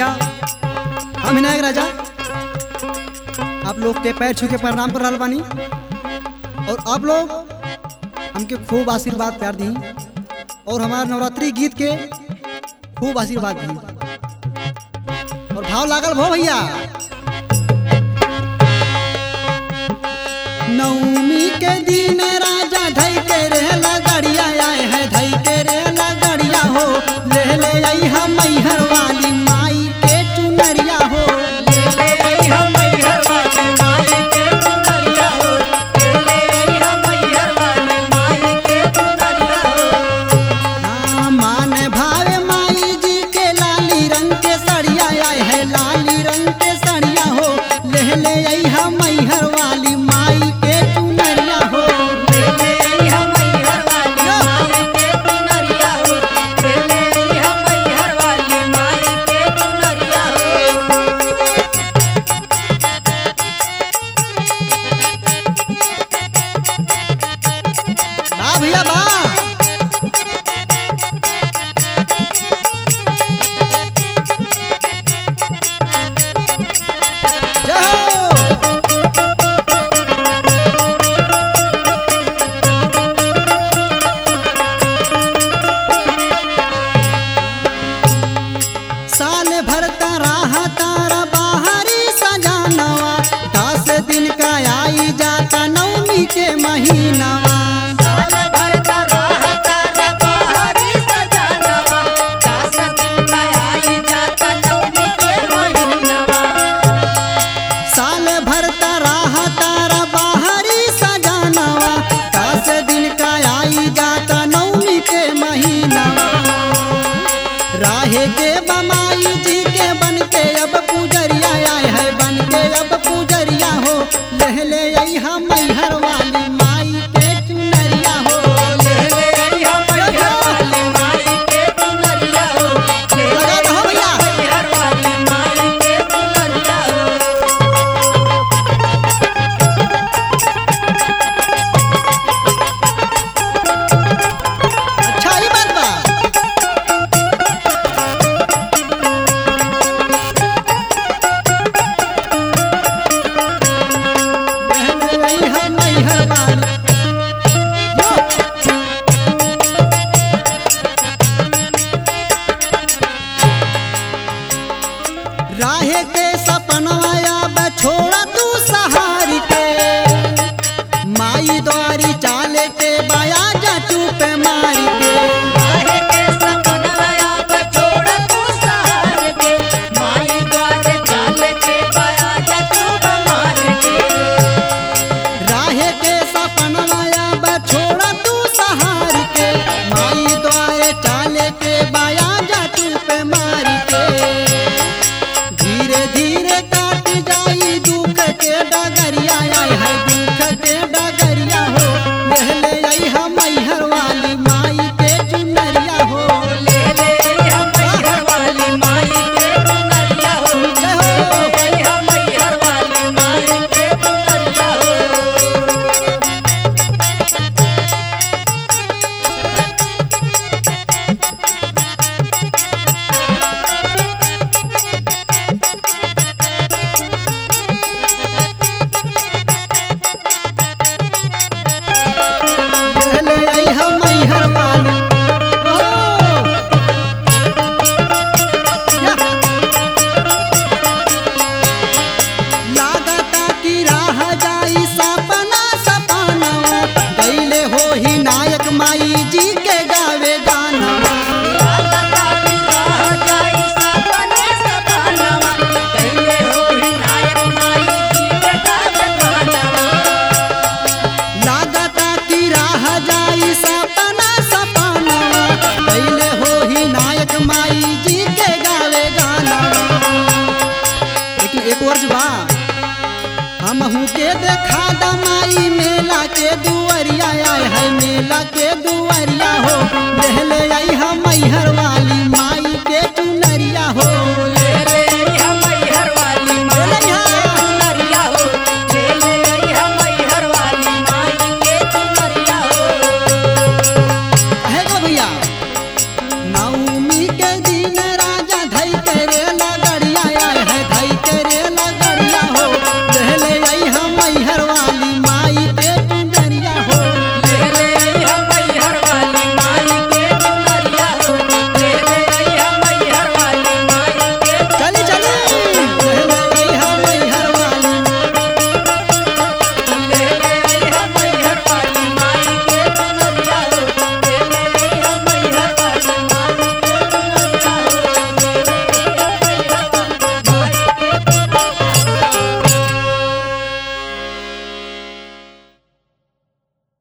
हम विनायक राजा आप लोग के पैर छू के प्रणाम कर रहा बानी और आप लोग हमके खूब आशीर्वाद प्यार दी और हमारे नवरात्रि गीत के खूब आशीर्वाद दी और भाव लागल भो भैया। नवमी के दिन राजा धई के रेला गड़िया आए है धई के रेला गड़िया हो ले ले आई हम मैहर वाली माई के चुनरिया हो ले ले आई हम मैहर वाली माई के चुनरिया हो ले ले आई हम मैहर वाली माई के चुनरिया हो। हाँ मान भावे माई जी के लाली रंग के सड़िया आए है लाली रंग के सड़िया हो ले ले आई हम मैहर वाली माई के चुनरिया हो ले ले आई हम मैहर वाली माई के चुनरिया हो ले ले आई हम मैहर वाली माई के चुनरिया हो। बा भैया बा जय हो। साल भर राह तारा बाहरी सजानवा 10 दिन का आई जाता नवमी के महीनावा साल भर का राह तारा बाहरी सजानवा 10 दिन का आई जाता नवमी के महीनवा। साल भर राह तारा बाहरी सजानवा 10 दिन का आई जाता नवमी के महीनावा राहे के बमाई जी के बन के अब पूजरिया आए है बन के अब पूजरिया हो ले ले आई हम मैहर वाली माई के चुनरिया हो ले ले आई हम मैहर वाली माई के चुनरिया हो ले ले लगा दो आई भैया। हम मैहर वाली माई के चुनरिया हो। अच्छा ही बात बा। ले ले आई हम मैहर वाली यो। राहे के सपनवा छोड़ा तू सहार के माई द्वारी चाले के बाया जा चुप मारी के काहे के सपनवा बछोड़ा तू सहार के माई द्वार चाल के पाया जा तू बमार के। राहे के सपनवा छोड़ा तू सहार के माई द्वारे चाले के बाया जा चुप मारी के धीरे धीरे काट जाई दुख के डगरिया आए है दुख के डगरिया हो ले ले आई हम मैहर वाली माई के चुनरिया हो ले ले आई हम मैहर वाली माई के चुनरिया हो जय हो। ले ले आई हम मैहर वाली माई के चुनरिया हो। ले ले आई हम मैहर वाली ओ या। लागता कि राह जाई सपना सपनवा गईले हो ही नायक माई जी के गावे गानवा लागता कि राह जाई सपने सपनवा कैले होई नायक माई जी के गावे गानवा। लागता कि राह जाई सपना सपनवा गईले हो ही नायक माई जी के गावे गानवा लेकिन एक वर्ष बा हमहू के देखा दमाई मेला के दुआरिया आए है मेला के दुआरिया हो ले ले आई हम मैहर वाली